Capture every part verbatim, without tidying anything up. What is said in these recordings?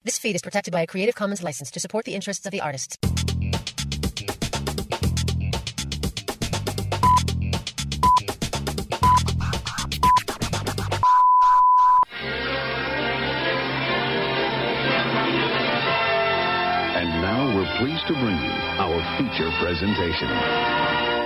This feed is protected by a Creative Commons license to support the interests of the artist. And now we're pleased to bring you our feature presentation.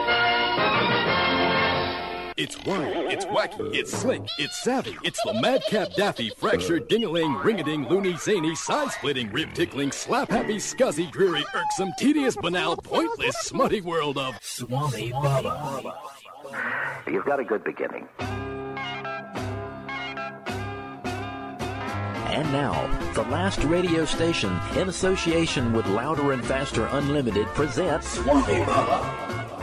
It's wild, it's wacky, it's slick, it's savvy. It's the Madcap Daffy, fractured, ding-a-ling, ring-a-ding, loony, zany, side-splitting, rib-tickling, slap-happy, scuzzy, dreary, irksome, tedious, banal, pointless, smutty world of Swami Baba. You've got a good beginning. And now, the last radio station in association with Louder and Faster Unlimited presents Swami Baba.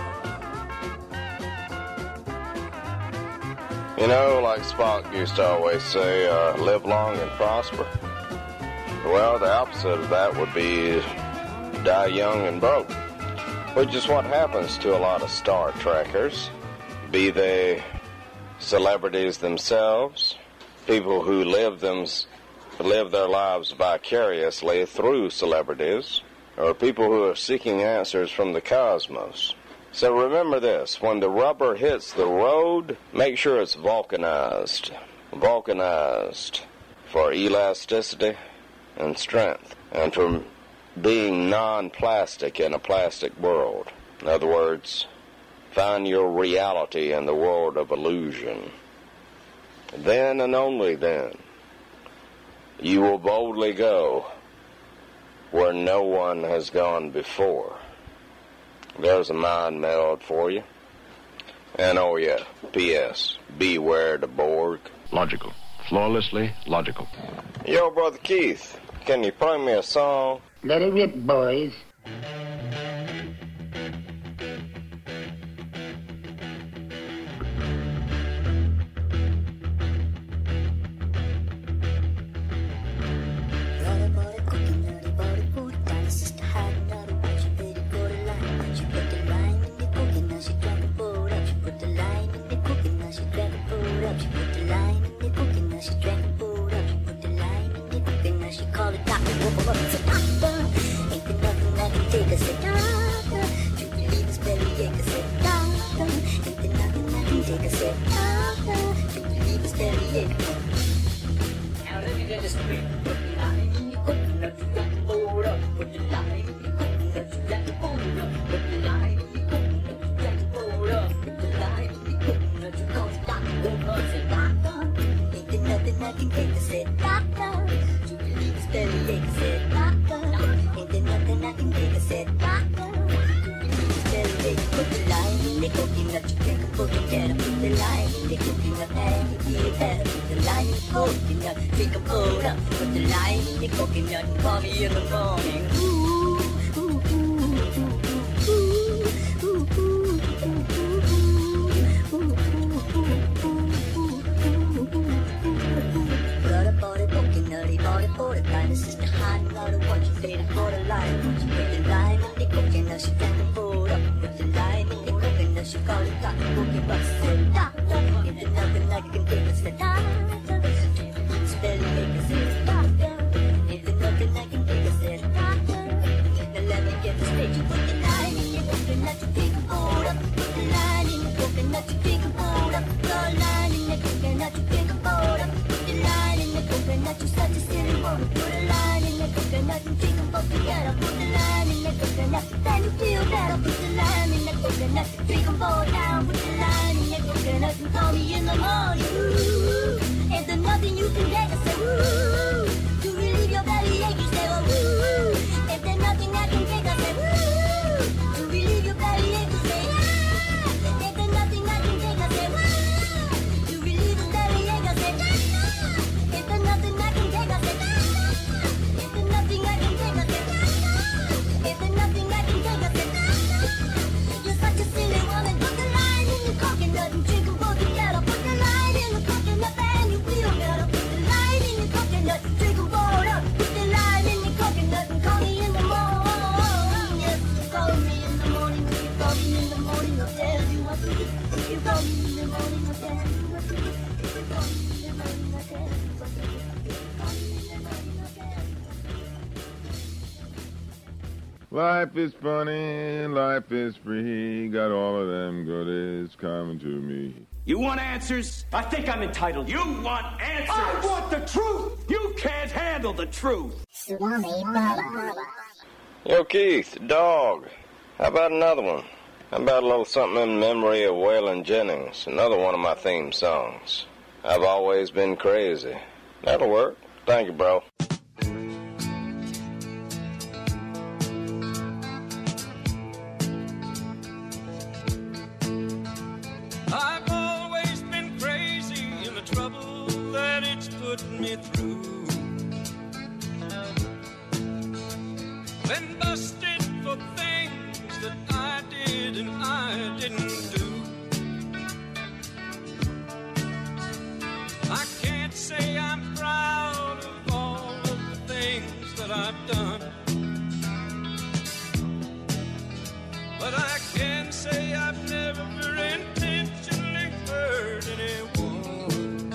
You know, like Spock used to always say, uh, live long and prosper. Well, the opposite of that would be die young and broke, which is what happens to a lot of Star Trekkers, be they celebrities themselves, people who live them, live their lives vicariously through celebrities, or people who are seeking answers from the cosmos. So remember this, when the rubber hits the road, make sure it's vulcanized. Vulcanized for elasticity and strength, and for being non-plastic in a plastic world. In other words, find your reality in the world of illusion. Then and only then, you will boldly go where no one has gone before. There's a mind meld for you. And oh yeah, P S beware the Borg. Logical. Flawlessly logical. Yo, Brother Keith, can you play me a song? Let it rip, boys. Put the line in the coconut and you feel better. Put the line in the coconut. Life is funny, life is free, got all of them goodies coming to me. You want answers? I think I'm entitled. You want answers? I want the truth! You can't handle the truth! Yo, Keith, dog. How about another one? How about a little something in memory of Waylon Jennings, another one of my theme songs. I've always been crazy. That'll work. Thank you, bro. I've always been crazy in the trouble that it's put me through. Been busted for things that I did and I didn't do. I can't say I'm proud of all of the things that I've done, but I can say I've never intentionally hurt anyone.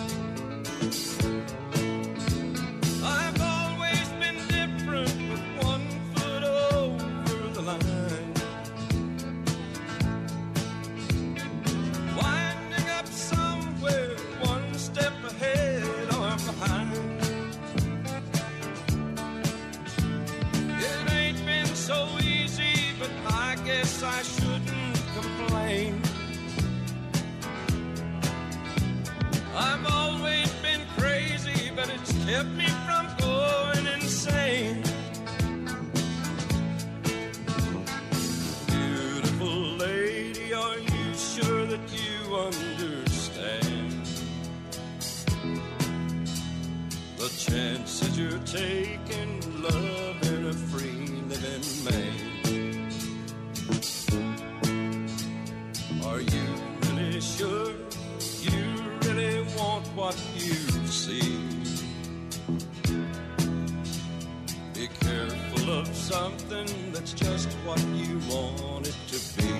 I've always been different with one foot over the line, winding up somewhere one step ahead or behind. It ain't been so easy, but I guess I shouldn't complain. I've always been crazy, but it's kept me from going insane. Beautiful lady, are you sure that you understand the chances you're taking, loving a free living man? Are you really sure you really want what you see? Be careful of something that's just what you want it to be.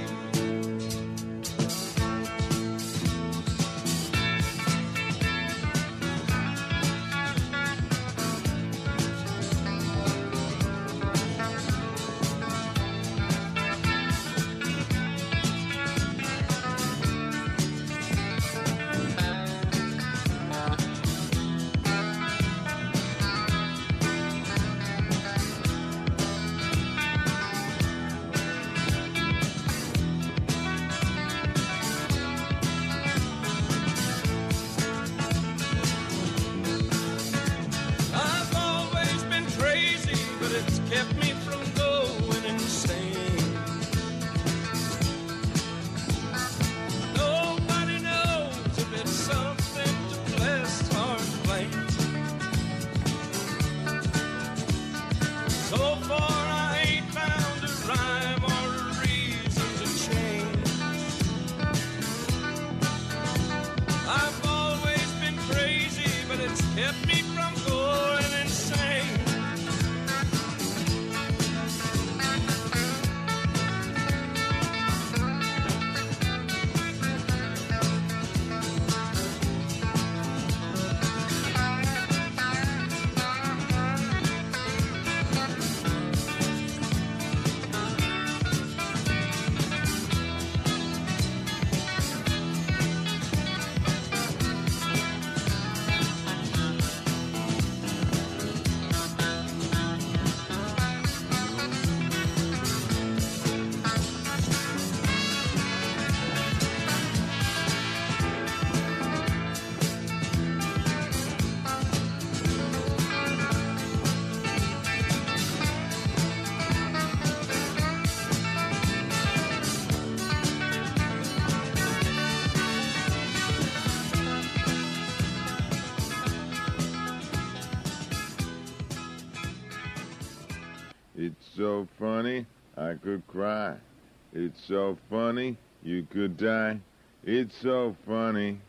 It's so funny, I could cry. It's so funny, you could die. It's so funny.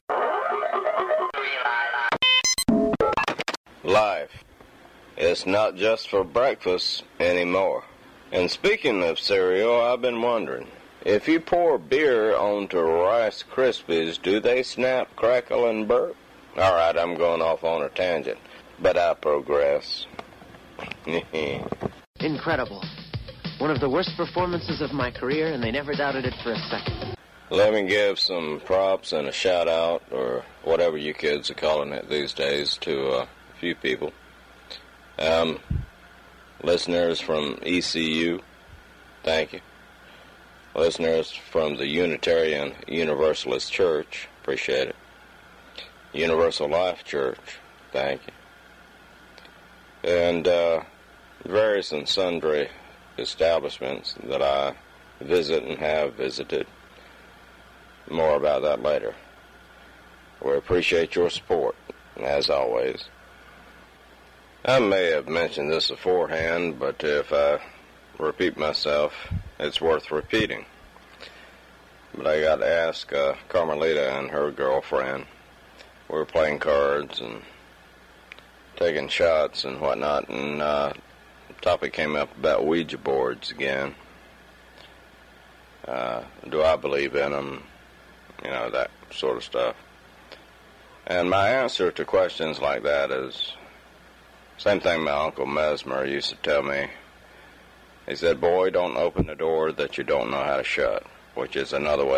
Life. It's not just for breakfast anymore. And speaking of cereal, I've been wondering, if you pour beer onto Rice Krispies, do they snap, crackle, and burp? All right, I'm going off on a tangent, but I progress. Incredible. One of the worst performances of my career, and they never doubted it for a second. Let me give some props and a shout-out, or whatever you kids are calling it these days, to uh, a few people. Um, listeners from E C U, thank you. Listeners from the Unitarian Universalist Church, appreciate it. Universal Life Church, thank you. And uh, various and sundry establishments that I visit and have visited. More about that later. We appreciate your support, as always. I may have mentioned this beforehand, but if I repeat myself, it's worth repeating. But I got to ask uh, Carmelita and her girlfriend. We were playing cards and taking shots and whatnot, and uh, the topic came up about Ouija boards again. Uh, do I believe in them? You know, that sort of stuff. And my answer to questions like that is same thing my Uncle Mesmer used to tell me. He said, boy, don't open the door that you don't know how to shut, which is another way